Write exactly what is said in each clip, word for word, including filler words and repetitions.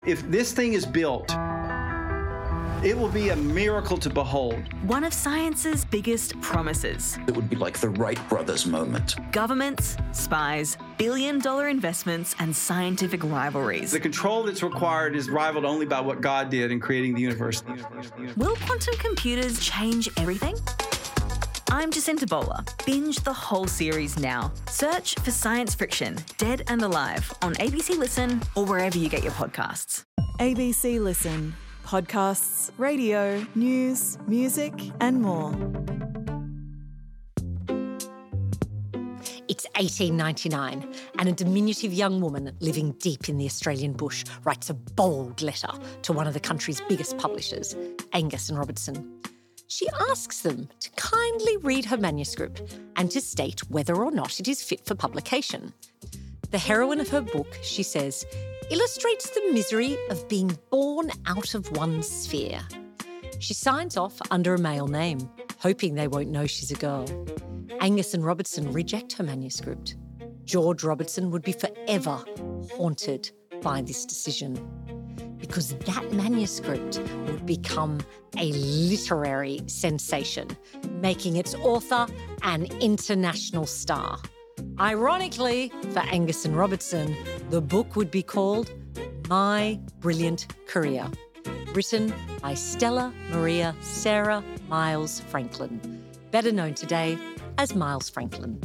If this thing is built, it will be a miracle to behold. One of science's biggest promises. It would be like the Wright brothers moment. Governments, spies, billion-dollar investments and scientific rivalries. The control that's required is rivaled only by what God did in creating the universe. Will quantum computers change everything? I'm Jacinta Bowler. Binge the whole series now. Search for Science Friction, Dead and Alive on A B C Listen or wherever you get your podcasts. A B C Listen. Podcasts, radio, news, music and more. It's eighteen ninety-nine and a diminutive young woman living deep in the Australian bush writes a bold letter to one of the country's biggest publishers, Angus and Robertson. She asks them to kindly read her manuscript and to state whether or not it is fit for publication. The heroine of her book, she says, illustrates the misery of being born out of one's sphere. She signs off under a male name, hoping they won't know she's a girl. Angus and Robertson reject her manuscript. George Robertson would be forever haunted by this decision, because that manuscript would become a literary sensation, making its author an international star. Ironically, for Angus and Robertson, the book would be called My Brilliant Career, written by Stella Maria Sarah Miles Franklin, better known today as Miles Franklin.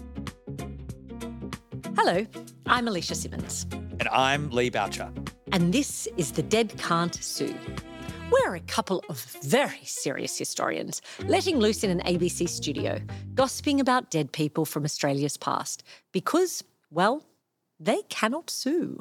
Hello, I'm Alicia Simmons. And I'm Lee Boucher. And this is The Dead Can't Sue. We're a couple of very serious historians letting loose in an A B C studio, gossiping about dead people from Australia's past because, well, they cannot sue.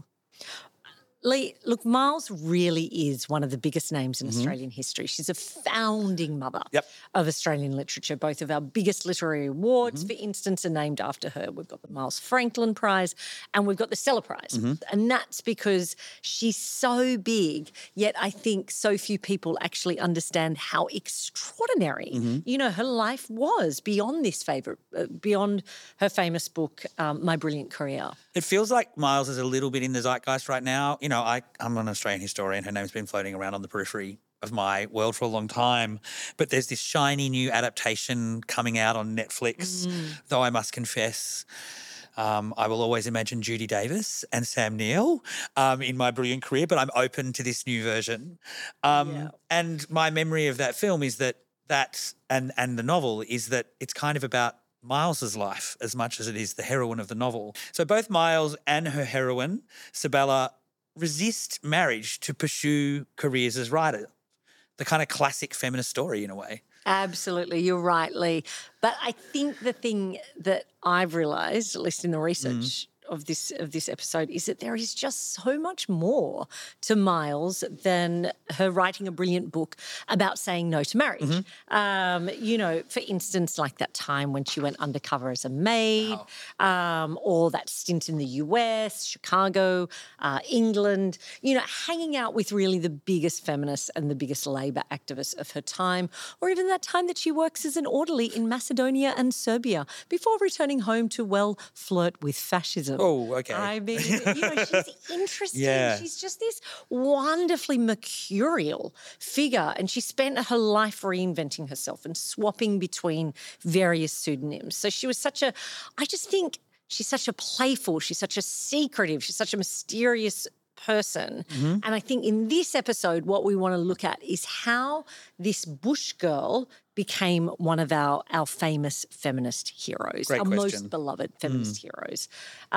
Lee, look, Miles really is one of the biggest names in mm-hmm. Australian history. She's a founding mother yep. of Australian literature. Both of our biggest literary awards, mm-hmm. for instance, are named after her. We've got the Miles Franklin Prize and we've got the Stella Prize. Mm-hmm. And that's because she's so big, yet I think so few people actually understand how extraordinary, mm-hmm. you know, her life was beyond this favourite, uh, beyond her famous book, um, My Brilliant Career. It feels like Miles is a little bit in the zeitgeist right now. You know, I, I'm an Australian historian. Her name's been floating around on the periphery of my world for a long time. But there's this shiny new adaptation coming out on Netflix, mm. though I must confess, um, I will always imagine Judy Davis and Sam Neill um, in My Brilliant Career, but I'm open to this new version. Um, yeah. And my memory of that film is that that and and the novel is that it's kind of about Miles's life as much as it is the heroine of the novel. So both Miles and her heroine, Sabella, resist marriage to pursue careers as writers. The kind of classic feminist story in a way. Absolutely, you're right, Lee. But I think the thing that I've realised, at least in the research mm. of this of this episode, is that there is just so much more to Miles than her writing a brilliant book about saying no to marriage. Mm-hmm. Um, you know, for instance, like that time when she went undercover as a maid, wow. um, or that stint in the U S, Chicago, uh, England, you know, hanging out with really the biggest feminists and the biggest labour activists of her time, or even that time that she works as an orderly in Macedonia and Serbia before returning home to, well, flirt with fascism. Oh, okay. I mean, you know, she's interesting. Yeah. She's just this wonderfully mercurial figure, and she spent her life reinventing herself and swapping between various pseudonyms. So she was such a, I just think she's such a playful, she's such a secretive, she's such a mysterious person. Mm-hmm. And I think in this episode, what we want to look at is how this bush girl became one of our, our famous feminist heroes, Great our question. most beloved feminist mm. heroes.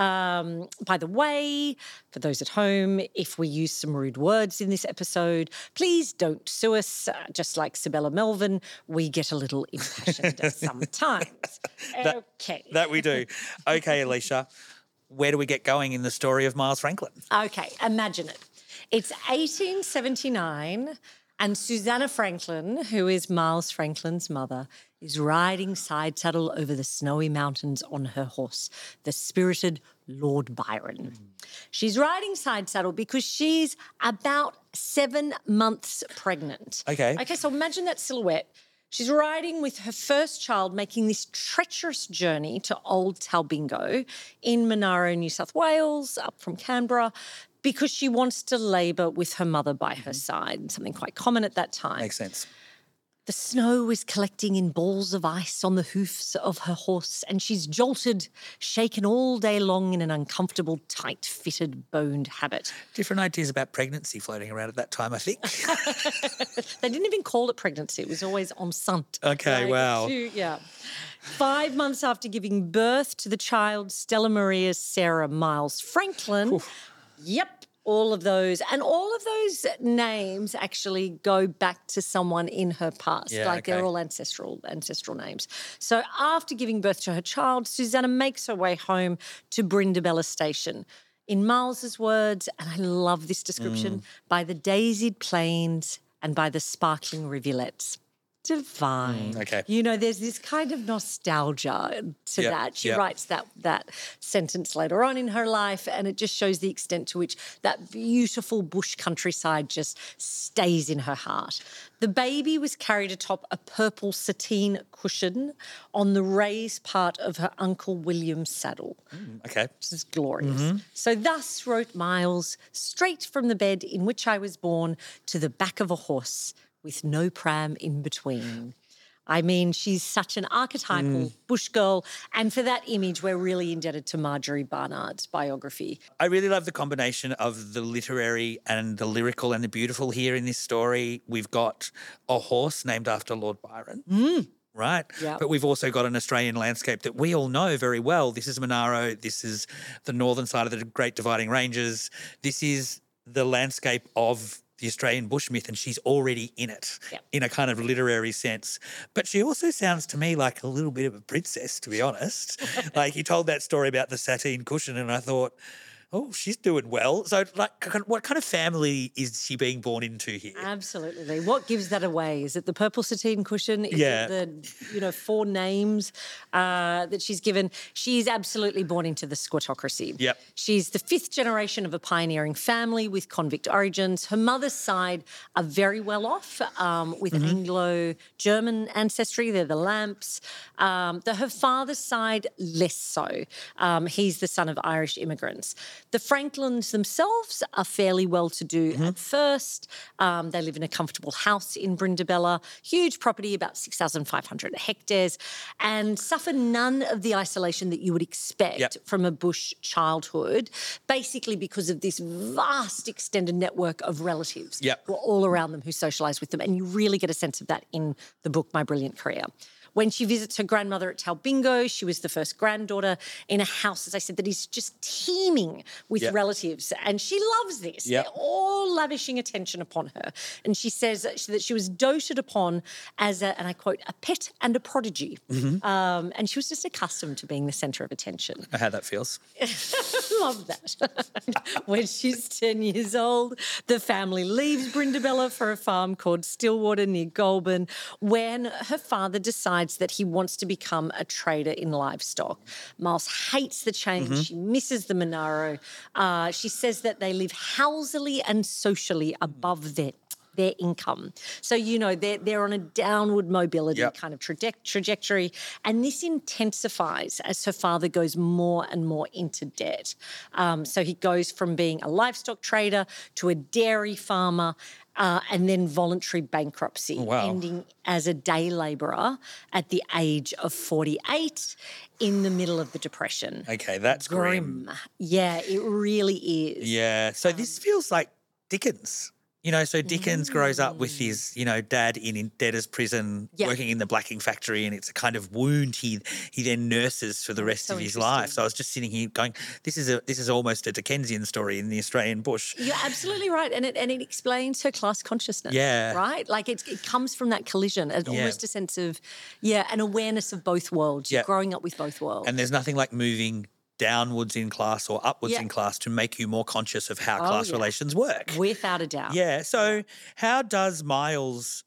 Um, by the way, for those at home, if we use some rude words in this episode, please don't sue us. Uh, just like Sabella Melvin, we get a little impassioned sometimes. that, okay. That we do. Okay, Alicia, where do we get going in the story of Miles Franklin? Okay, imagine it. It's eighteen seventy-nine and Susanna Franklin, who is Miles Franklin's mother, is riding side saddle over the snowy mountains on her horse, the spirited Lord Byron. Mm. She's riding side saddle because she's about seven months pregnant. Okay. Okay, so imagine that silhouette. She's riding with her first child, making this treacherous journey to Old Talbingo in Monaro, New South Wales, up from Canberra, because she wants to labour with her mother by her side, something quite common at that time. Makes sense. The snow is collecting in balls of ice on the hoofs of her horse, and she's jolted, shaken all day long in an uncomfortable, tight-fitted, boned habit. Different ideas about pregnancy floating around at that time, I think. They didn't even call it pregnancy. It was always enceinte. Okay, Like, wow. two- yeah. Five months after giving birth to the child, Stella Maria Sarah Miles Franklin, yep, all of those. And all of those names actually go back to someone in her past. Yeah, like okay. they're all ancestral ancestral names. So after giving birth to her child, Susanna makes her way home to Brindabella Station. In Miles's words, and I love this description, Mm. by the daisied plains and by the sparkling rivulets. Divine. Mm, okay. You know, there's this kind of nostalgia to Yep, that. She yep. writes that that sentence later on in her life, and it just shows the extent to which that beautiful bush countryside just stays in her heart. The baby was carried atop a purple sateen cushion on the raised part of her Uncle William's saddle. Okay. Which is glorious. Mm-hmm. So thus wrote Miles, straight from the bed in which I was born to the back of a horse, with no pram in between. I mean, she's such an archetypal Mm. bush girl, and for that image, we're really indebted to Marjorie Barnard's biography. I really love the combination of the literary and the lyrical and the beautiful here in this story. We've got a horse named after Lord Byron. Right? Yep. But we've also got an Australian landscape that we all know very well. This is Monaro. This is the northern side of the Great Dividing Ranges. This is the landscape of the Australian bush myth, and she's already in it Yep. in a kind of literary sense. But she also sounds to me like a little bit of a princess, to be honest. Like, you told that story about the sateen cushion, and I thought, oh, she's doing well. So, like, k- what kind of family is she being born into here? Absolutely. What gives that away? Is it the purple sateen cushion? Is Yeah. it the, you know, four names uh, that she's given? She's absolutely born into the squattocracy. Yep. She's the fifth generation of a pioneering family with convict origins. Her mother's side are very well off um, with Anglo-German ancestry. They're the Lamps. Um, the, her father's side, less so. Um, he's the son of Irish immigrants. The Franklins themselves are fairly well-to-do at first. Um, they live in a comfortable house in Brindabella, huge property, about six thousand five hundred hectares, and suffer none of the isolation that you would expect Yep. from a bush childhood, basically because of this vast extended network of relatives Yep. who are all around them who socialise with them. And you really get a sense of that in the book, My Brilliant Career. When she visits her grandmother at Talbingo, she was the first granddaughter in a house, as I said, that is just teeming with Yep. relatives. And she loves this. Yep. They're all lavishing attention upon her. And she says that she, that she was doted upon as, a, and I quote, a pet and a prodigy. Mm-hmm. Um, and she was just accustomed to being the centre of attention. I know how that feels. Love that. When she's ten years old, the family leaves Brindabella for a farm called Stillwater near Goulburn, when her father decides that he wants to become a trader in livestock. Miles hates the change. She misses the Monaro. Uh, she says that they live housily and socially above their their income. So, you know, they're, they're on a downward mobility Yep. kind of traje- trajectory. And this intensifies as her father goes more and more into debt. Um, so he goes from being a livestock trader to a dairy farmer uh, and then voluntary bankruptcy, Oh, wow. ending as a day labourer at the age of forty-eight in the middle of the Depression. Okay, that's grim. Grim. Yeah, it really is. Yeah. So this feels like Dickens. You know, so Dickens grows up with his, you know, dad in, in debtor's prison, Yeah. working in the blacking factory, and it's a kind of wound he he then nurses for the rest So of his interesting. life. So I was just sitting here going, this is a this is almost a Dickensian story in the Australian bush. You're absolutely right, and it and it explains her class consciousness. Yeah. right. Like it, it comes from that collision, and Yeah. almost a sense of, yeah, an awareness of both worlds. You're Yeah. growing up with both worlds. And there's nothing like moving downwards in class or upwards Yeah. in class to make you more conscious of how Oh, class yeah. relations work. Without a doubt. Yeah. So how does Miles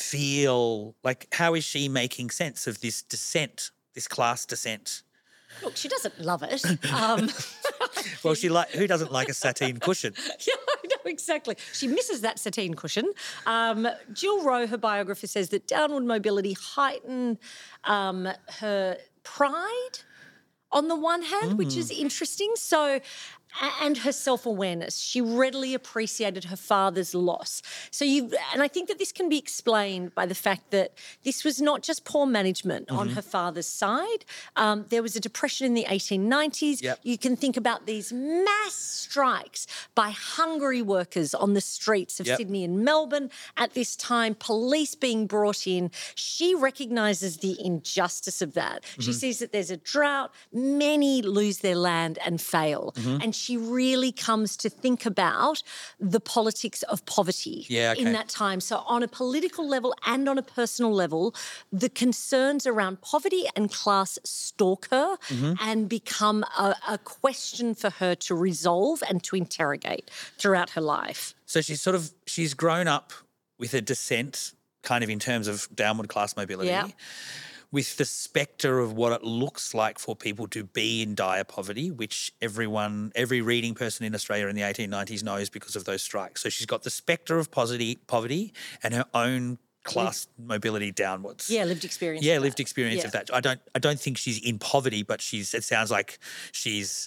feel? Like, how is she making sense of this descent, this class descent? Look, she doesn't love it. Um, Well, she like who doesn't like a sateen cushion? yeah, I know, exactly. She misses that sateen cushion. Um, Jill Rowe, her biographer, says that downward mobility heightened um, her pride on the one hand, which is interesting. So and her self-awareness. She readily appreciated her father's loss. So you, and I think that this can be explained by the fact that this was not just poor management mm-hmm. on her father's side. Um, there was a depression in the eighteen nineties. Yep. You can think about these mass strikes by hungry workers on the streets of yep. Sydney and Melbourne at this time, police being brought in. She recognises the injustice of that. Mm-hmm. She sees that there's a drought, many lose their land and fail. Mm-hmm. And she really comes to think about the politics of poverty yeah, okay. in that time. So on a political level and on a personal level, the concerns around poverty and class stalk her mm-hmm. and become a, a question for her to resolve and to interrogate throughout her life. So she's sort of, she's grown up with a descent kind of in terms of downward class mobility. Yeah. With the spectre of what it looks like for people to be in dire poverty, which everyone, every reading person in Australia in the eighteen nineties knows because of those strikes. So she's got the spectre of poverty, poverty and her own class lived, mobility downwards. Yeah, lived experience. Yeah, of lived that. experience yeah. of that. I don't, I don't think she's in poverty, but she's. It sounds like she's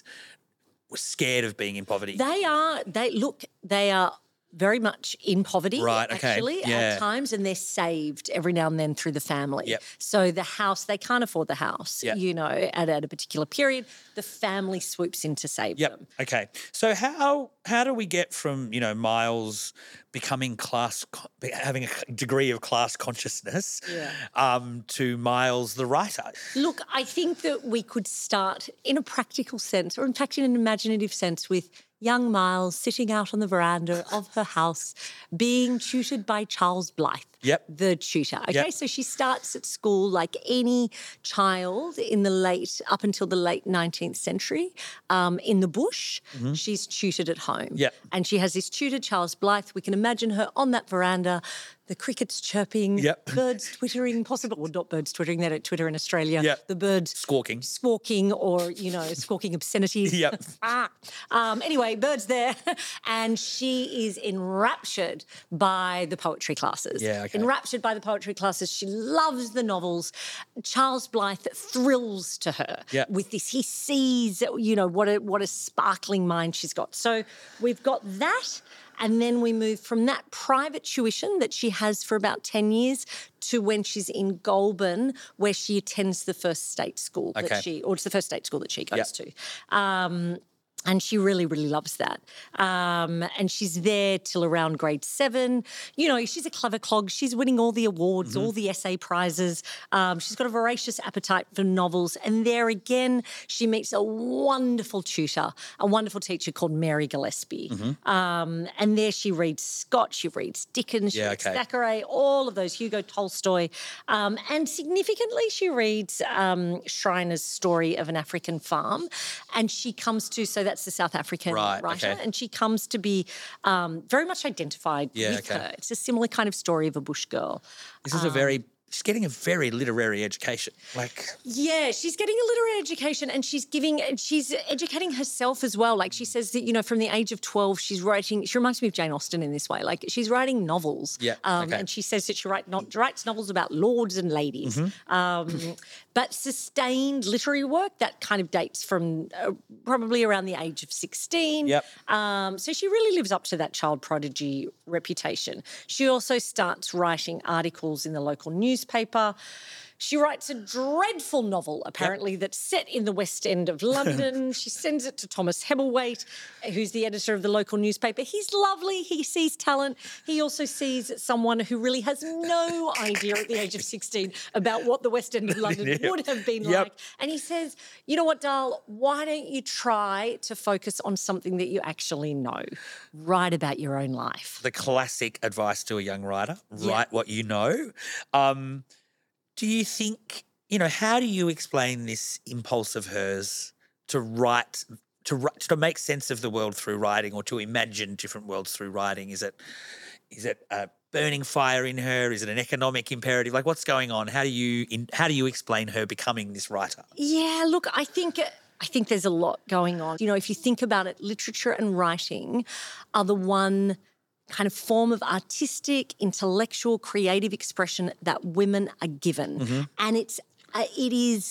scared of being in poverty. They are. They look. They are. Very much in poverty, right, okay. actually, yeah. at times, and they're saved every now and then through the family. Yep. So the house, they can't afford the house, yep. you know, at, at a particular period. The family swoops in to save yep. them. Okay. So how how do we get from, you know, Miles becoming class, having a degree of class consciousness yeah. um, to Miles the writer? Look, I think that we could start in a practical sense, or in fact in an imaginative sense, with young Miles sitting out on the veranda of her house being tutored by Charles Blythe, yep. the tutor. Okay, yep. so she starts at school like any child in the late, up until the late nineteenth century, um, in the bush. Mm-hmm. She's tutored at home. Yep. And she has this tutor, Charles Blythe. We can imagine her on that veranda, the crickets chirping, yep. birds twittering, possible, well, not birds twittering, they don't twitter in Australia. Yep. The birds squawking. Squawking or, you know, squawking obscenities. Yep. ah. um, anyway, birds there. And she is enraptured by the poetry classes. Yeah, okay. Enraptured by the poetry classes. She loves the novels. Charles Blythe thrills to her yep. with this. He sees, you know, what a, what a sparkling mind she's got. So we've got that. And then we move from that private tuition that she has for about ten years to when she's in Goulburn, where she attends the first state school okay. that she, or it's the first state school that she goes yep. to. Um, And she really, really loves that. Um, and she's there till around grade seven. You know, she's a clever clog. She's winning all the awards, mm-hmm. all the essay prizes. Um, she's got a voracious appetite for novels. And there again, she meets a wonderful tutor, a wonderful teacher called Mary Gillespie. Mm-hmm. Um, and there she reads Scott, she reads Dickens, she yeah, reads okay. Thackeray, all of those, Hugo Tolstoy. Um, and significantly, she reads um, Schreiner's Story of an African Farm. And she comes to, so that's the South African right, writer, okay. and she comes to be um, very much identified yeah, with okay. her. It's a similar kind of story of a bush girl. This is um, a very, she's getting a very literary education. Like, yeah, she's getting a literary education, and she's giving, she's educating herself as well. Like she says that, you know, from the age of twelve, she's writing, she reminds me of Jane Austen in this way. Like she's writing novels. Yeah, um, okay. And she says that she write, not, writes novels about lords and ladies. Mm-hmm. Um, but sustained literary work, that kind of dates from uh, probably around the age of sixteen. Yep. Um, so she really lives up to that child prodigy reputation. She also starts writing articles in the local newspaper. She writes a dreadful novel, apparently, yep. that's set in the West End of London. She sends it to Thomas Hebbleweight, who's the editor of the local newspaper. He's lovely. He sees talent. He also sees someone who really has no idea at the age of sixteen about what the West End of London yep. would have been yep. like. And he says, you know what, Dal, why don't you try to focus on something that you actually know? Write about your own life. The classic advice to a young writer, yeah. write what you know. Um, do you think, you know, how do you explain this impulse of hers to write, to to make sense of the world through writing, or to imagine different worlds through writing? Is it is it a burning fire in her? Is it an economic imperative? Like, what's going on? How do you in, how do you explain her becoming this writer? Yeah, look, I think I think there's a lot going on. You know, if you think about it, literature and writing are the one kind of form of artistic, intellectual, creative expression that women are given. Mm-hmm. And it's uh, it is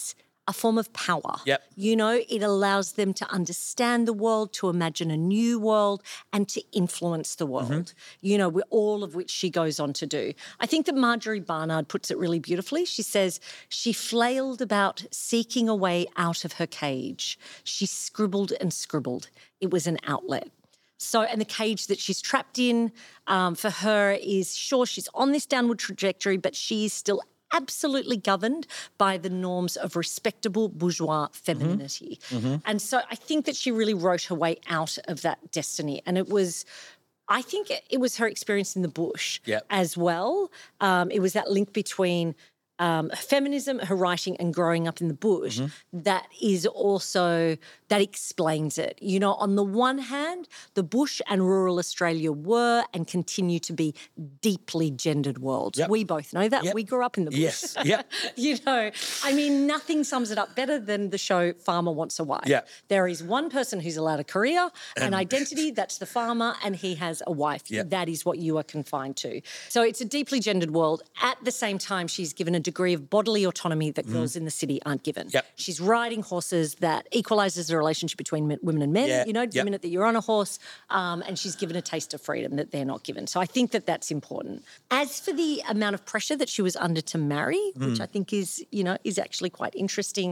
a form of power. Yep. You know, it allows them to understand the world, to imagine a new world, and to influence the world, mm-hmm. you know, all of which she goes on to do. I think that Marjorie Barnard puts it really beautifully. She says, she flailed about seeking a way out of her cage. She scribbled and scribbled. It was an outlet. So, and the cage that she's trapped in um, for her is, sure, she's on this downward trajectory, but she's still absolutely governed by the norms of respectable bourgeois femininity. Mm-hmm. Mm-hmm. And so I think that she really wrote her way out of that destiny. And it was, I think it was her experience in the bush yep. as well. Um, it was that link between Um, feminism, her writing, and growing up in the bush, mm-hmm. that is also, that explains it. You know, on the one hand, the bush and rural Australia were and continue to be deeply gendered worlds. Yep. We both know that. Yep. We grew up in the bush. Yes, yep. You know, I mean, nothing sums it up better than the show Farmer Wants a Wife. Yep. There is one person who's allowed a career, an identity, that's the farmer, and he has a wife. Yep. That is what you are confined to. So it's a deeply gendered world. At the same time, she's given a degree of bodily autonomy that girls mm. in the city aren't given. Yep. She's riding horses that equalises the relationship between men, women and men. Yeah. You know, the yep. minute that you're on a horse, um, and she's given a taste of freedom that they're not given. So I think that that's important. As for the amount of pressure that she was under to marry, mm. which I think is, you know, is actually quite interesting.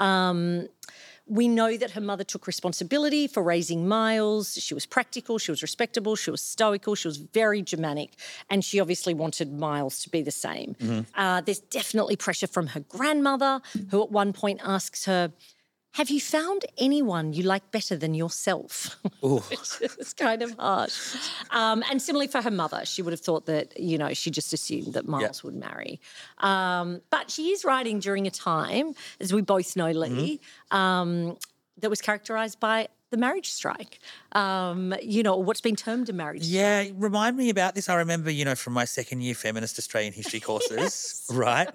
Um, We know that her mother took responsibility for raising Miles. She was practical, she was respectable, she was stoical, she was very Germanic, and she obviously wanted Miles to be the same. Mm-hmm. Uh, there's definitely pressure from her grandmother, who at one point asks her, have you found anyone you like better than yourself? Which is kind of harsh. Um, and similarly for her mother, she would have thought that, you know, she just assumed that Miles yeah. would marry. Um, but she is writing during a time, as we both know, Lee, mm-hmm. um, that was characterised by the marriage strike, um, you know, what's been termed a marriage yeah, strike. Yeah, remind me about this. I remember, you know, from my second year feminist Australian history courses, yes. right?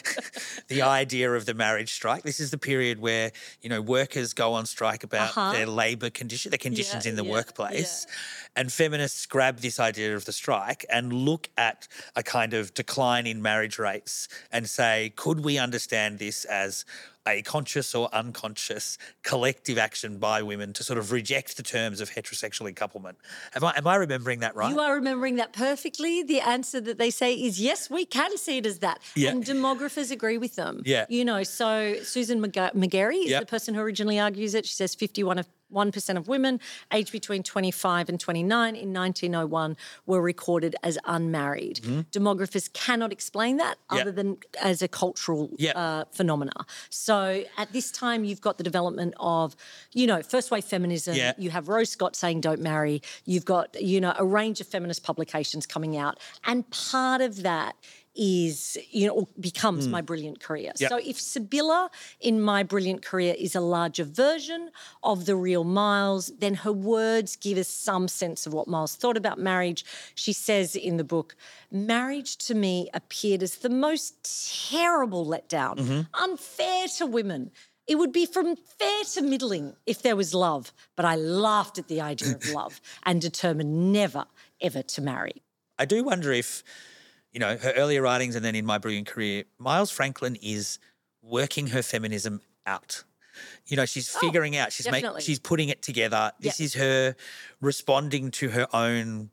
The idea of the marriage strike. This is the period where, you know, workers go on strike about uh-huh. their labour condition, the conditions yeah, in the yeah, workplace. Yeah. And feminists grab this idea of the strike and look at a kind of decline in marriage rates and say, could we understand this as a conscious or unconscious collective action by women to sort of reject the terms of heterosexual encouplement? Am I, am I remembering that right? You are remembering that perfectly. The answer that they say is yes, we can see it as that. Yeah. And demographers agree with them. Yeah. You know, so Susan McGarry is yep. the person who originally argues it. She says fifty-one of one percent of women aged between twenty-five and twenty-nine in nineteen oh one were recorded as unmarried. Mm-hmm. Demographers cannot explain that yep. other than as a cultural yep. uh, phenomena. So at this time, you've got the development of, you know, first wave feminism. Yeah. You have Rose Scott saying don't marry. You've got, you know, a range of feminist publications coming out. And part of that is, you know, becomes mm. My Brilliant Career. Yep. So if Sibylla in My Brilliant Career is a larger version of the real Miles, then her words give us some sense of what Miles thought about marriage. She says in the book, marriage to me appeared as the most terrible letdown, mm-hmm. unfair to women. It would be from fair to middling if there was love, but I laughed at the idea of love and determined never, ever to marry. I do wonder if, you know, her earlier writings and then in My Brilliant Career, Miles Franklin is working her feminism out. You know, she's figuring oh, out, she's making, definitely. she's putting it together. This yep. is her responding to her own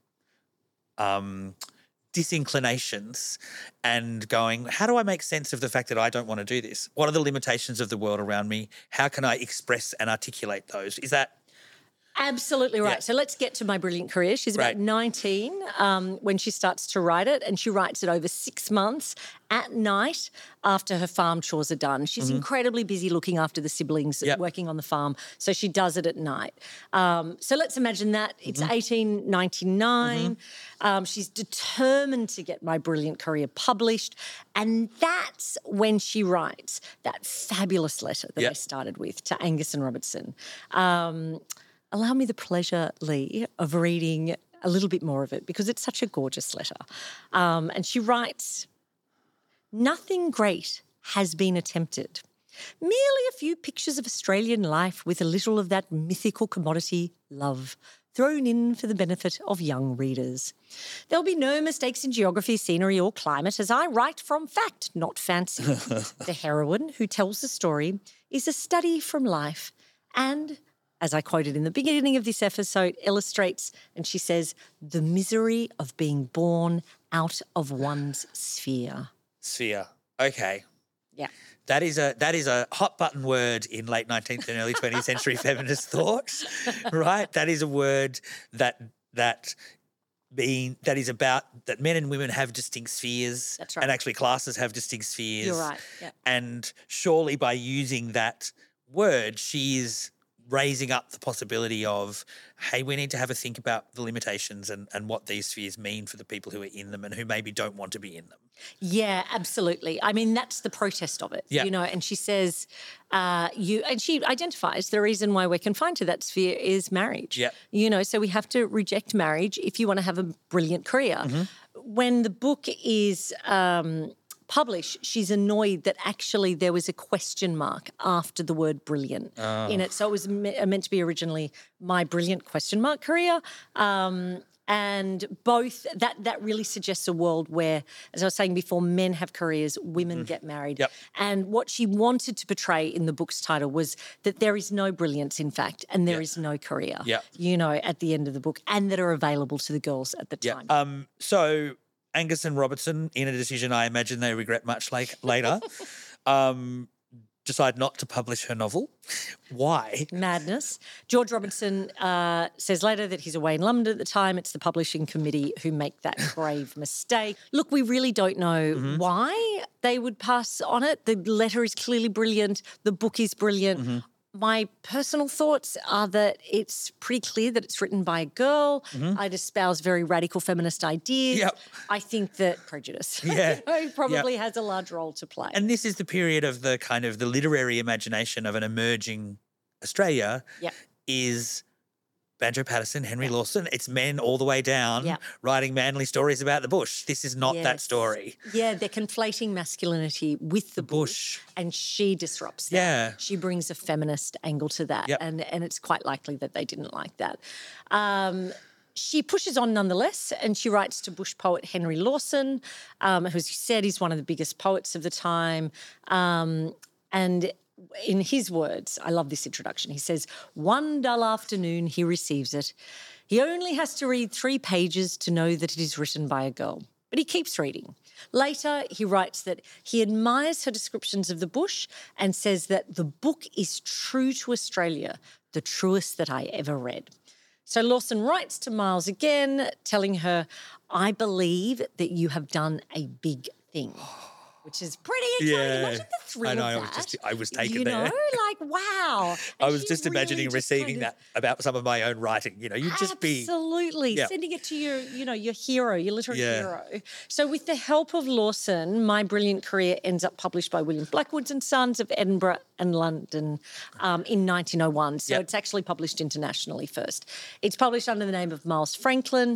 um, disinclinations and going, how do I make sense of the fact that I don't want to do this? What are the limitations of the world around me? How can I express and articulate those? Is that... Absolutely right. Yeah. So let's get to My Brilliant Career. She's right. about nineteen um, when she starts to write it, and she writes it over six months at night after her farm chores are done. She's mm-hmm. incredibly busy looking after the siblings, yep. working on the farm, so she does it at night. Um, so let's imagine that. It's mm-hmm. eighteen ninety-nine. Mm-hmm. Um, she's determined to get My Brilliant Career published, and that's when she writes that fabulous letter that yep. I started with to Angus and Robertson. Um, Allow me the pleasure, Lee, of reading a little bit more of it because it's such a gorgeous letter. Um, and she writes, nothing great has been attempted. Merely a few pictures of Australian life with a little of that mythical commodity, love, thrown in for the benefit of young readers. There'll be no mistakes in geography, scenery or climate as I write from fact, not fancy. The heroine who tells the story is a study from life and, as I quoted in the beginning of this episode, illustrates, and she says, the misery of being born out of one's sphere. Sphere. Okay. Yeah. That is a that is a hot button word in late nineteenth and early twentieth century feminist thought, right? That is a word that that being that is about that men and women have distinct spheres. That's right. And actually classes have distinct spheres. You're right. Yeah. And surely by using that word, she is raising up the possibility of, hey, we need to have a think about the limitations and, and what these spheres mean for the people who are in them and who maybe don't want to be in them. Yeah, absolutely. I mean, that's the protest of it, Yeah. you know, and she says, uh, you, and she identifies the reason why we're confined to that sphere is marriage. Yeah. You know, so we have to reject marriage if you want to have a brilliant career. Mm-hmm. When the book is um, published, she's annoyed that actually there was a question mark after the word brilliant Oh. in it. So it was me- meant to be originally my brilliant question mark career. Um, and both, that that really suggests a world where, as I was saying before, men have careers, women mm. get married. Yep. And what she wanted to portray in the book's title was that there is no brilliance, in fact, and there Yep. is no career, Yep. you know, at the end of the book, and that are available to the girls at the Yeah. time. Um, so Angus and Robertson, in a decision I imagine they regret much like later, um, decide not to publish her novel. Why? Madness. George Robinson uh, says later that he's away in London at the time. It's the publishing committee who make that grave mistake. Look, we really don't know Mm-hmm. why they would pass on it. The letter is clearly brilliant. The book is brilliant. Mm-hmm. My personal thoughts are that it's pretty clear that it's written by a girl. Mm-hmm. I'd espouse very radical feminist ideas. Yep. I think that prejudice Yeah. you know, probably Yep. has a large role to play. And this is the period of the kind of the literary imagination of an emerging Australia Yep. is Banjo Paterson, Henry Lawson. It's men all the way down Yep. writing manly stories about the bush. This is not that Yes. story. Yeah, they're conflating masculinity with the, bush. bush, and she disrupts that. Yeah. She brings a feminist angle to that, Yep. and and it's quite likely that they didn't like that. Um, she pushes on nonetheless, and she writes to bush poet Henry Lawson, um, who, as you said, is one of the biggest poets of the time, um, and in his words, I love this introduction. He says, one dull afternoon he receives it. He only has to read three pages to know that it is written by a girl. But he keeps reading. Later, he writes that he admires her descriptions of the bush and says that the book is true to Australia, the truest that I ever read. So Lawson writes to Miles again, telling her, I believe that you have done a big thing. Which is pretty exciting. Yeah. Imagine the thrill I know, of I that. was just- I was taken you there. know, like, wow. I And was she just really imagining just receiving kind of- that about some of my own writing. You know, you'd just be Absolutely. Yeah. Sending it to your, you know, your hero, your literary Yeah. hero. So with the help of Lawson, My Brilliant Career ends up published by William Blackwoods and Sons of Edinburgh and London um, in nineteen oh one. So Yep. it's actually published internationally first. It's published under the name of Miles Franklin.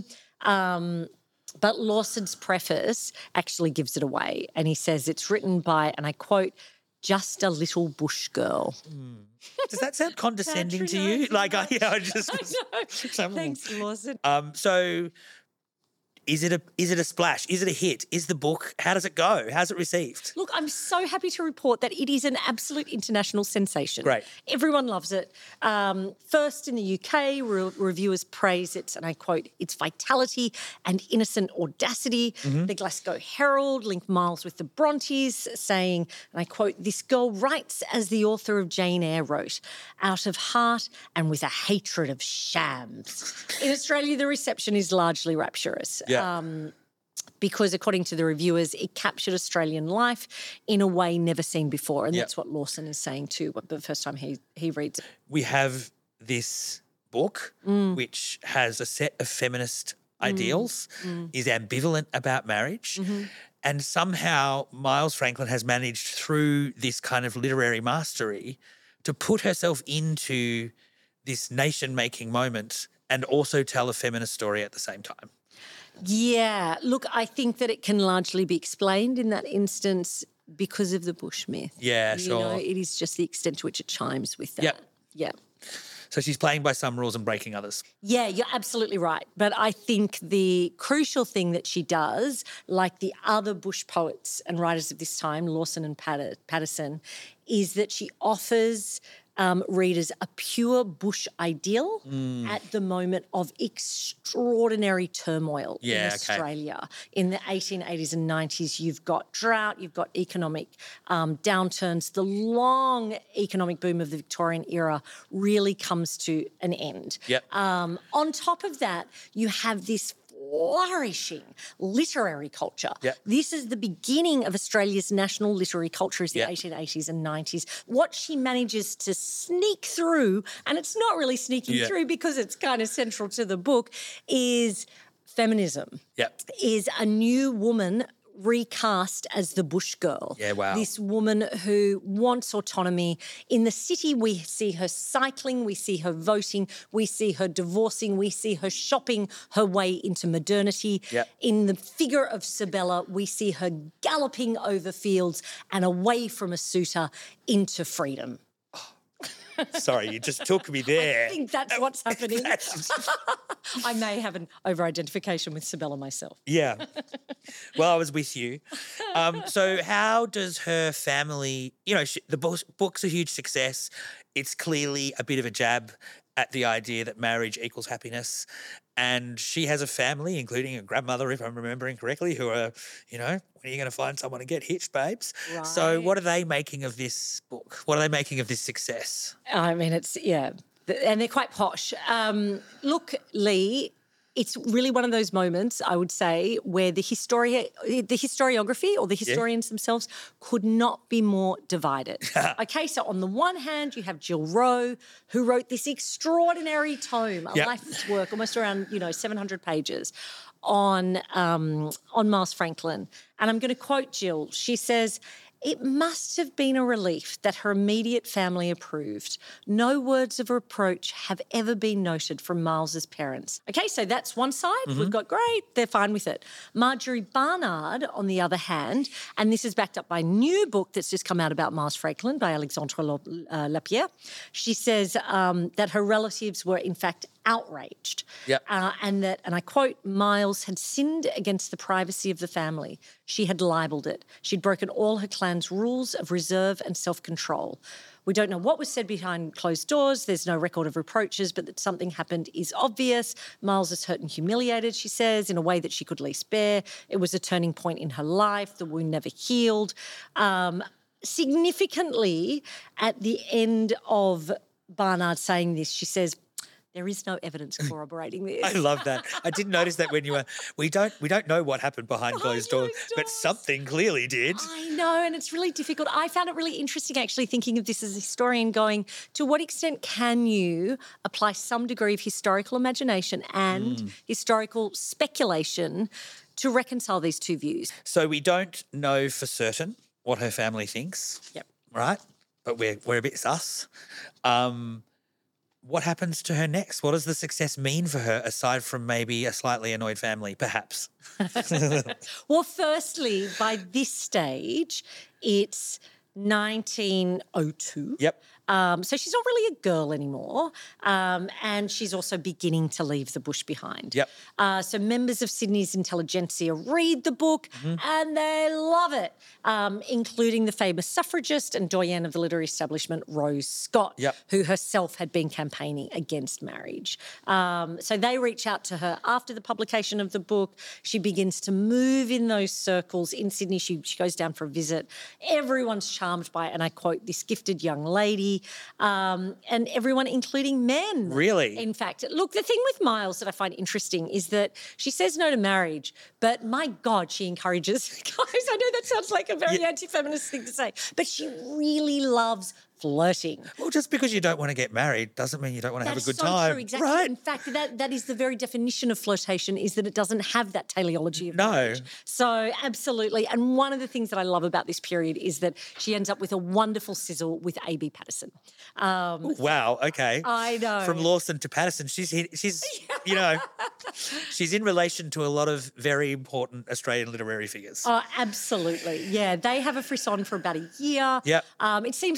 Um, But Lawson's preface actually gives it away. And he says it's written by, and I quote, just a little bush girl. Does that sound condescending to you? Patronising. Like, I, yeah, I just. I know. Thanks, Lawson. Um, so, is it a is it a splash? Is it a hit? Is the book? How does it go? How's it received? Look, I'm so happy to report that it is an absolute international sensation. Great. Everyone loves it. Um, first in the U K, re- reviewers praise its, and I quote, its vitality and innocent audacity. Mm-hmm. The Glasgow Herald linked Miles with the Brontes, saying, and I quote, this girl writes as the author of Jane Eyre wrote, out of heart and with a hatred of shams. In Australia, the reception is largely rapturous. Yeah. Um, because according to the reviewers, it captured Australian life in a way never seen before. And Yep. that's what Lawson is saying too, the first time he, he reads it. We have this book, Mm. which has a set of feminist ideals, Mm. is ambivalent about marriage. Mm-hmm. And somehow Miles Franklin has managed through this kind of literary mastery to put herself into this nation-making moment and also tell a feminist story at the same time. Yeah, look, I think that it can largely be explained in that instance because of the bush myth. Yeah, you sure. know, it is just the extent to which it chimes with that. Yep. Yeah. So she's playing by some rules and breaking others. Yeah, you're absolutely right. But I think the crucial thing that she does, like the other bush poets and writers of this time, Lawson and Patterson, is that she offers um, readers a pure bush ideal mm. at the moment of extraordinary turmoil yeah, in okay. Australia. In the eighteen eighties and nineties, you've got drought, you've got economic um, downturns. The long economic boom of the Victorian era really comes to an end. Yep. Um, on top of that, you have this flourishing literary culture. Yep. This is the beginning of Australia's national literary culture is the yep. eighteen eighties and nineties. What she manages to sneak through, and it's not really sneaking yep. through because it's kind of central to the book, is feminism. Yep. Is a new woman recast as the bush girl. Yeah, wow. This woman who wants autonomy. In the city, we see her cycling, we see her voting, we see her divorcing, we see her shopping her way into modernity. Yep. In the figure of Sabella, we see her galloping over fields and away from a suitor into freedom. Sorry, you just took me there. I think that's what's happening. That's... I may have an over-identification with Sabella myself. Yeah. Well, I was with you. Um, so how does her family, you know, she, the book, book's a huge success. It's clearly a bit of a jab at the idea that marriage equals happiness. And she has a family, including a grandmother, if I'm remembering correctly, who are, you know, when are you going to find someone to get hitched, babes? Right. So what are they making of this book? What are they making of this success? I mean, it's, yeah, and they're quite posh. Um, look, Lee, it's really one of those moments, I would say, where the historia, the historiography or the historians yeah. themselves could not be more divided. Okay, so on the one hand, you have Jill Rowe, who wrote this extraordinary tome, a yep. life's work, almost around, you know, seven hundred pages, on um, on Miles Franklin. And I'm going to quote Jill. She says, "It must have been a relief that her immediate family approved. No words of reproach have ever been noted from Miles's parents." Okay, so that's one side. Mm-hmm. We've got great, they're fine with it. Marjorie Barnard, on the other hand, and this is backed up by a new book that's just come out about Miles Franklin by Alexandre uh, Lapierre. She says um, that her relatives were in fact outraged. Yep. Uh, and that, and I quote, "Miles had sinned against the privacy of the family. She had libelled it. She'd broken all her clan's rules of reserve and self-control. We don't know what was said behind closed doors. There's no record of reproaches, but that something happened is obvious. Miles is hurt and humiliated," she says, "in a way that she could least bear. It was a turning point in her life. The wound never healed." Um, significantly, at the end of Barnard saying this, she says, "There is no evidence corroborating this." I love that. I did notice that when you were, we don't we don't know what happened behind closed doors, but something clearly did. I know, and it's really difficult. I found it really interesting actually thinking of this as a historian, going, to what extent can you apply some degree of historical imagination and mm. historical speculation to reconcile these two views? So we don't know for certain what her family thinks. Yep. Right? But we're we're a bit sus. Um What happens to her next? What does the success mean for her, aside from maybe a slightly annoyed family, perhaps? Well, firstly, by this stage, it's nineteen oh two. Yep. Um, so she's not really a girl anymore, um, and she's also beginning to leave the bush behind. Yep. Uh, so members of Sydney's intelligentsia read the book mm-hmm. and they love it, um, including the famous suffragist and doyenne of the literary establishment, Rose Scott, yep. who herself had been campaigning against marriage. Um, so they reach out to her after the publication of the book. She begins to move in those circles in Sydney. She, she goes down for a visit. Everyone's charmed by, and I quote, "this gifted young lady." Um, and everyone, including men. Really? In fact, look, the thing with Miles that I find interesting is that she says no to marriage, but my God, she encourages guys. I know that sounds like a very yeah. anti-feminist thing to say, but she really loves flirting. Well, just because you don't want to get married doesn't mean you don't want to That have a good is so time. True, exactly. Right? In fact, that, that is the very definition of flirtation, is that it doesn't have that teleology of No. marriage. So absolutely. And one of the things that I love about this period is that she ends up with a wonderful sizzle with A B Patterson. Um, Ooh, wow, okay. I know. From Lawson to Patterson, she's, she's you know, she's in relation to a lot of very important Australian literary figures. Oh, absolutely. Yeah, they have a frisson for about a year. Yep. Um, it seems like she's probably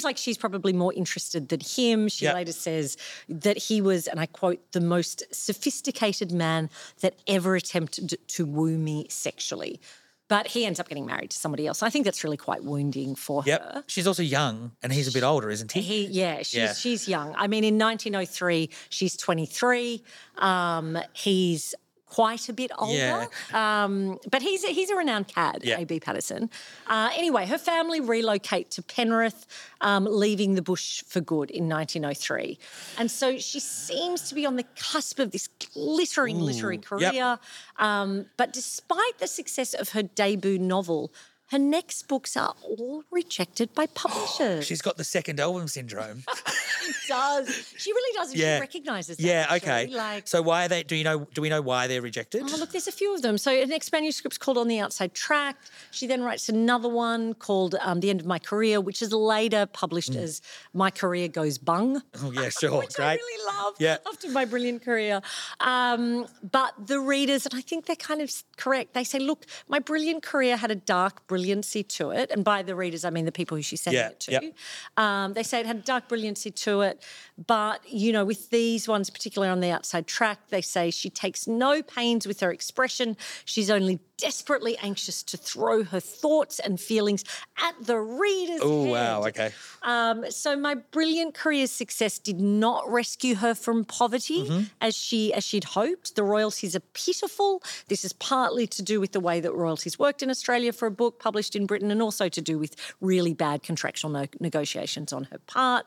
probably more interested than him. She Yep. later says that he was, and I quote, the most sophisticated man that ever attempted to woo me sexually. But he ends up getting married to somebody else. I think that's really quite wounding for Yep. her. She's also young and he's a bit older, isn't he? He, yeah, she's, Yeah. she's young. I mean, in nineteen oh three, she's twenty-three. Um, he's quite a bit older. Yeah. Um, but he's a, he's a renowned cad, Yeah. A B Patterson. Uh, anyway, her family relocate to Penrith, um, leaving the bush for good in nineteen oh three. And so she seems to be on the cusp of this glittering literary career. Um, but despite the success of her debut novel, her next books are all rejected by publishers. She's got the second album syndrome. She does. She really does. And Yeah. She recognises that. yeah, actually. okay. Like, so why are they do you know do we know why they're rejected? oh, look, there's a few of them. So her next manuscript's called On the Outside Track. She then writes another one called um, The End of My Career, which is later published as My Career Goes Bung. Oh, yeah, sure. Which Great. I really love Yeah. after my brilliant career. Um, but the readers, and I think they're kind of correct, they say, look, my brilliant career had a dark brilliancy to it. And by the readers, I mean the people who she's sending Yeah, it to. yep. Um, they say it had a dark brilliancy to it. But, you know, with these ones, particularly On the Outside Track, they say she takes no pains with her expression. She's only desperately anxious to throw her thoughts and feelings at the reader's Oh, head. wow, okay. Um, so my brilliant career's success did not rescue her from poverty Mm-hmm. as she as she'd hoped. The royalties are pitiful. This is partly to do with the way that royalties worked in Australia for a book published in Britain, and also to do with really bad contractual no- negotiations on her part.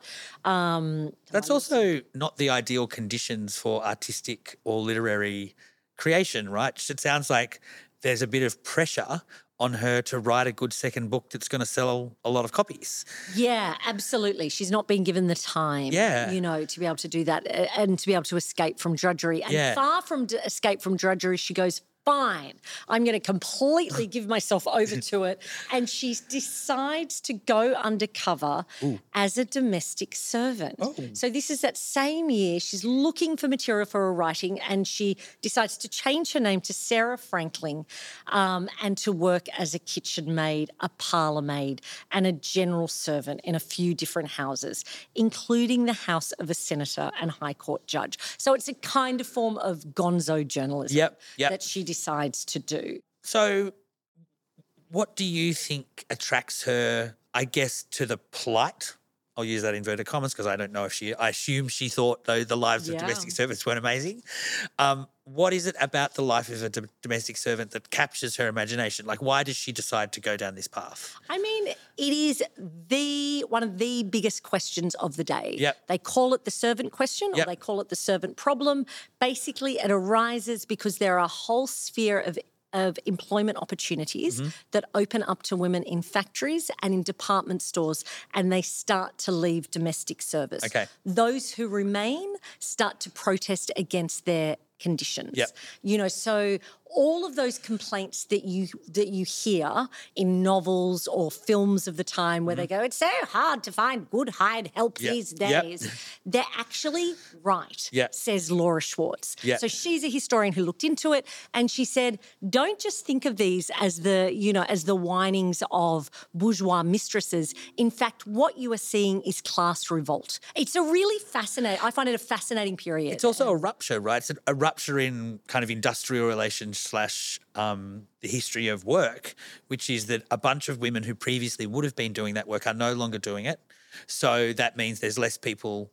Um, That's also not the ideal conditions for artistic or literary creation, right? It sounds like there's a bit of pressure on her to write a good second book that's going to sell a lot of copies. Yeah, absolutely. She's not been given the time, Yeah. you know, to be able to do that uh, and to be able to escape from drudgery. And Yeah. far from d- escape from drudgery, she goes, fine, I'm going to completely give myself over to it. And she decides to go undercover as a domestic servant. Oh. So this is that same year. She's looking for material for her writing, and she decides to change her name to Sarah Franklin um, and to work as a kitchen maid, a parlour maid, and a general servant in a few different houses, including the house of a senator and high court judge. So it's a kind of form of gonzo journalism Yep, yep. that she decides to do. So what do you think attracts her, I guess, to the plight? I'll use that in inverted commas because I don't know if she, I assume she thought though the lives of Yeah. domestic servants weren't amazing. Um, what is it about the life of a do- domestic servant that captures her imagination? Like, why does she decide to go down this path? I mean, it is the one of the biggest questions of the day. Yep. They call it the servant question, or Yep. they call it the servant problem. Basically, it arises because there are a whole sphere of of employment opportunities Mm-hmm. that open up to women in factories and in department stores, and they start to leave domestic service. Okay. Those who remain start to protest against their conditions. Yep. You know, so all of those complaints that you that you hear in novels or films of the time where they go, it's so hard to find good hired help Yep. these Yep. days. They're actually right, Yep. says Laura Schwartz. Yep. So she's a historian who looked into it, and she said, don't just think of these as the, you know, as the whinings of bourgeois mistresses. In fact, what you are seeing is class revolt. It's a really fascinating, I find it a fascinating period. It's also a rupture, right? It's a, a rupture in kind of industrial relations slash um, the history of work, which is that a bunch of women who previously would have been doing that work are no longer doing it. So that means there's less people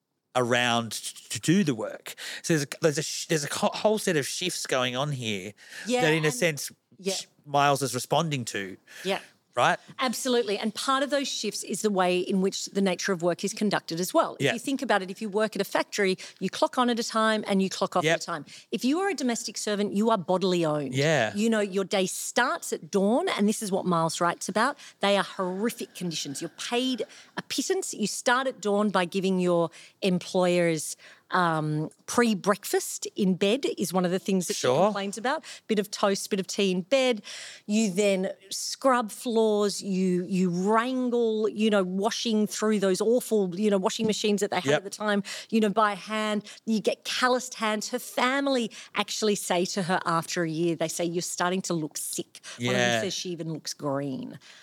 around to do the work. So there's a, there's a sh- there's a co- whole set of shifts going on here Yeah, that, in a and- sense, yeah. sh- Miles is responding to, Yeah. right? Absolutely. And part of those shifts is the way in which the nature of work is conducted as well. Yeah. If you think about it, if you work at a factory, you clock on at a time and you clock off Yep. at a time. If you are a domestic servant, you are bodily owned. Yeah. You know, your day starts at dawn, and this is what Miles writes about. They are horrific conditions. You're paid a pittance. You start at dawn by giving your employers um, pre-breakfast in bed is one of the things that she Sure. complains about. Bit of toast, bit of tea in bed. You then scrub floors. You you wrangle, you know, washing through those awful, you know, washing machines that they had Yep. at the time, you know, by hand. You get calloused hands. Her family actually say to her after a year, they say, you're starting to look sick. One of Yeah. them says she even looks green.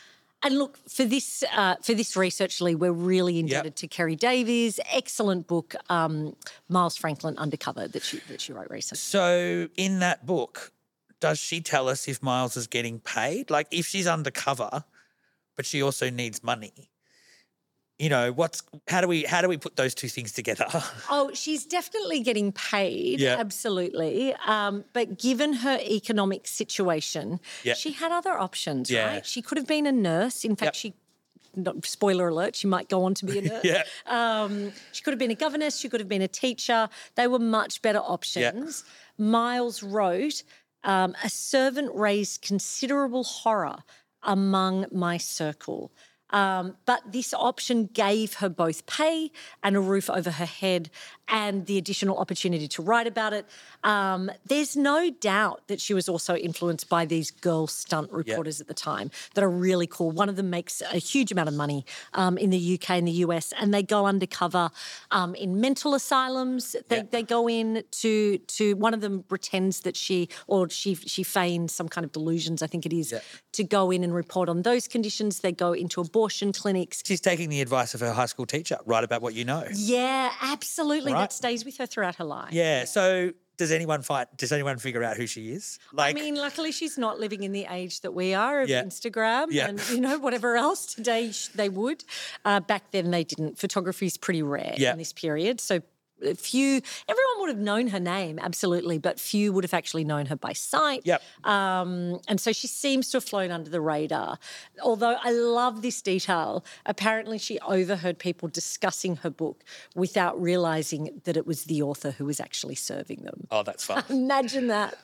And look, for this uh, for this research, Lee, we're really indebted Yep. to Kerry Davies' excellent book, um, Miles Franklin Undercover, that she that she wrote recently. So in that book, does she tell us if Miles is getting paid? Like if she's undercover, but she also needs money, you know, what's how do we how do we put those two things together? Oh, she's definitely getting paid, Yeah. absolutely. Um, but given her economic situation, Yeah. she had other options, Yeah. right? She could have been a nurse. In fact, Yep. she, not, spoiler alert, she might go on to be a nurse. Yeah. Um, she could have been a governess. She could have been a teacher. They were much better options. Miles wrote, um, a servant raised considerable horror among my circle. Um, but this option gave her both pay and a roof over her head and the additional opportunity to write about it. Um, there's no doubt that she was also influenced by these girl stunt reporters at the time that are really cool. One of them makes a huge amount of money um, in the U K and the U S, and they go undercover um, in mental asylums. They, Yeah. they go in to to one of them pretends that she or she she feigns some kind of delusions, I think it is, Yeah. to go in and report on those conditions. They go into abortion clinics. She's taking the advice of her high school teacher. Write about what you know. Yeah, absolutely. Right. That stays with her throughout her life. Yeah. So does anyone fight? Does anyone figure out who she is? Like, I mean, luckily she's not living in the age that we are of Yeah. Instagram Yeah. and, you know, whatever else. Today sh- they would. Uh, back then they didn't. Photography is pretty rare Yeah. in this period. So few, everyone would have known her name, absolutely, but few would have actually known her by sight. Yep. Um, and so she seems to have flown under the radar. Although I love this detail, apparently she overheard people discussing her book without realising that it was the author who was actually serving them. oh, that's fun. Imagine that.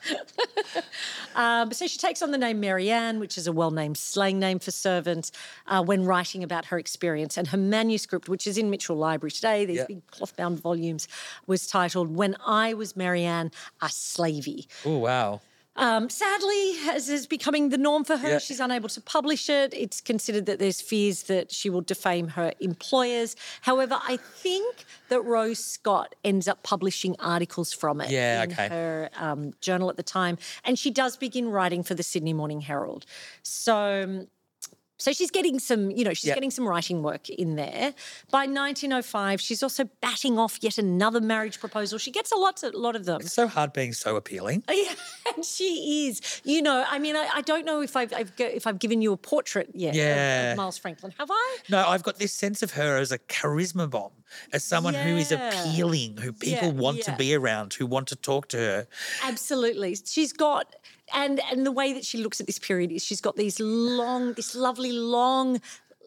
um, so she takes on the name Marianne, which is a well-named slang name for servant, uh, when writing about her experience. And her manuscript, which is in Mitchell Library today, these Yeah. big cloth-bound volumes, was titled When I Was Marianne, a Slavey. Oh, wow. Um, sadly, as is becoming the norm for her, Yeah. she's unable to publish it. It's considered that there's fears that she will defame her employers. However, I think that Rose Scott ends up publishing articles from it Yeah, in okay. her um, journal at the time. And she does begin writing for the Sydney Morning Herald. So... So she's getting some, you know, she's Yep. getting some writing work in there. By nineteen oh five, she's also batting off yet another marriage proposal. She gets a lot, a lot of them. It's so hard being so appealing. Yeah, and she is. You know, I mean, I, I don't know if I've, I've go- if I've given you a portrait yet of- Yeah. of, Miles Franklin. Have I? No, I've got this sense of her as a charisma bomb, as someone who is Yeah. appealing, who people Yeah, want yeah. to be around, who want to talk to her. Absolutely. She's got, and and the way that she looks at this period is she's got these long, this lovely long,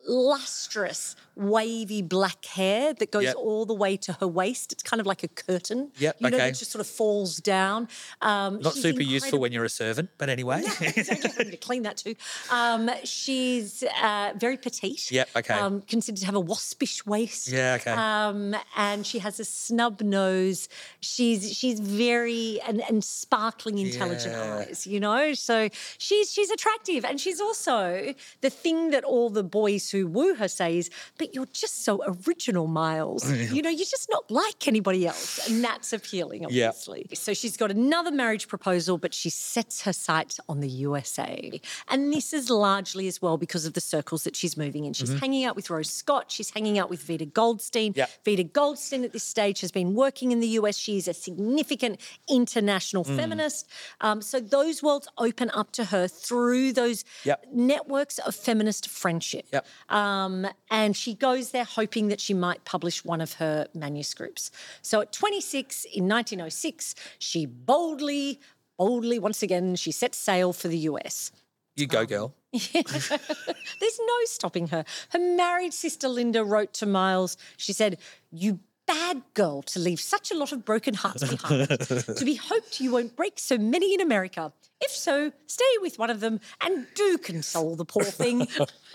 lustrous, wavy black hair that goes Yep. all the way to her waist. It's kind of like a curtain. Yep, You know, okay. that just sort of falls down. Um, Not she's super useful incredible- when you're a servant, but anyway. Don't get to clean that too. Um, she's uh, very petite. Yep, okay. Um, considered to have a waspish waist. Yeah, okay. Um, and she has a snub nose. She's she's very and, and sparkling, intelligent Yeah. eyes. You know, so she's she's attractive, and she's also the thing that all the boys who woo her say is, "But you're just so original, Miles. You know, you're just not like anybody else," and that's appealing, Yeah. obviously. So she's got another marriage proposal, but she sets her sights on the U S A. And this is largely as well because of the circles that she's moving in. She's hanging out with Rose Scott. She's hanging out with Vita Goldstein. Yeah. Vita Goldstein at this stage has been working in the U S. She's a significant international feminist. Um, so those worlds open up to her through those Yep. networks of feminist friendship. Yep. Um, and she goes there hoping that she might publish one of her manuscripts. So at twenty-six, in nineteen oh six, she boldly, boldly, once again, she sets sail for the U S. You go, girl. There's no stopping her. Her married sister Linda wrote to Miles, she said, "You bad girl to leave such a lot of broken hearts behind. To be hoped you won't break so many in America. If so, stay with one of them and do console the poor thing."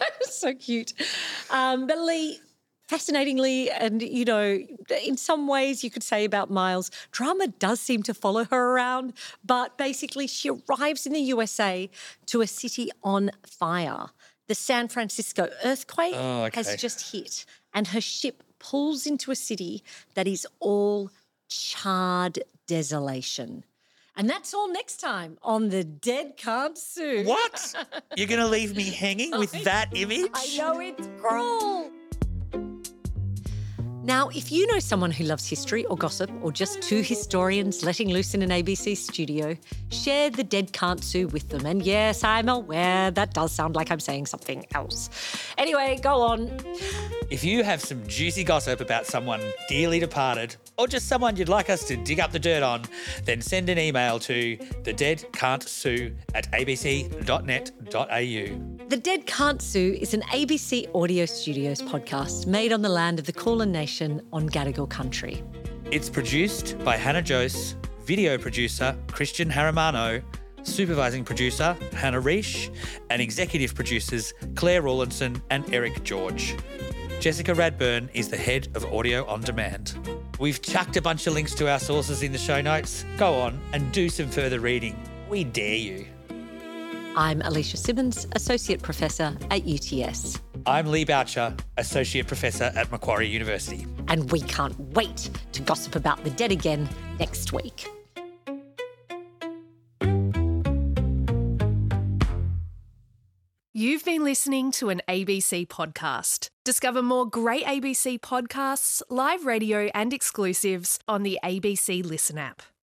So cute. Um, but Lee, fascinatingly, and, you know, in some ways you could say about Miles, drama does seem to follow her around, but basically she arrives in the U S A to a city on fire. The San Francisco earthquake Oh, okay. has just hit, and her ship pulls into a city that is all charred desolation. And that's all next time on The Dead Can't Sue. What? You're going to leave me hanging with that image? I know, it's cruel. Now, if you know someone who loves history or gossip or just two historians letting loose in an A B C studio, share The Dead Can't Sue with them. And yes, I'm aware that does sound like I'm saying something else. Anyway, go on. If you have some juicy gossip about someone dearly departed or just someone you'd like us to dig up the dirt on, then send an email to thedeadcan'tsue at a b c dot net dot a u. The Dead Can't Sue is an A B C Audio Studios podcast made on the land of the Kulin Nation on Gadigal country. It's produced by Hannah Jose, video producer Christian Haramano, supervising producer Hannah Reish, and executive producers Claire Rawlinson and Eric George. Jessica Radburn is the head of Audio On Demand. We've chucked a bunch of links to our sources in the show notes. Go on and do some further reading. We dare you. I'm Alicia Simmons, Associate Professor at U T S. I'm Lee Boucher, Associate Professor at Macquarie University. And we can't wait to gossip about the dead again next week. You've been listening to an A B C podcast. Discover more great A B C podcasts, live radio and exclusives on the A B C Listen app.